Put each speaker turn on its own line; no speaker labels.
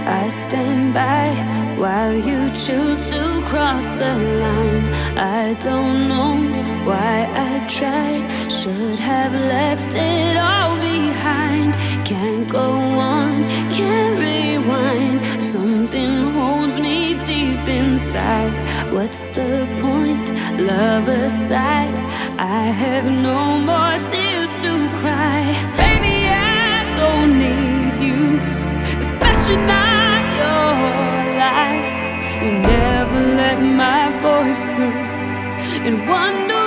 I stand by while you choose to cross the line. I don't know why I tried, should have left it all behind. Can't go on, can't rewind. Something holds me deep inside. What's the point? Love aside, I have no more tears to cry. Baby, I don't need you, especially not your lies. You never let my voice through and wonder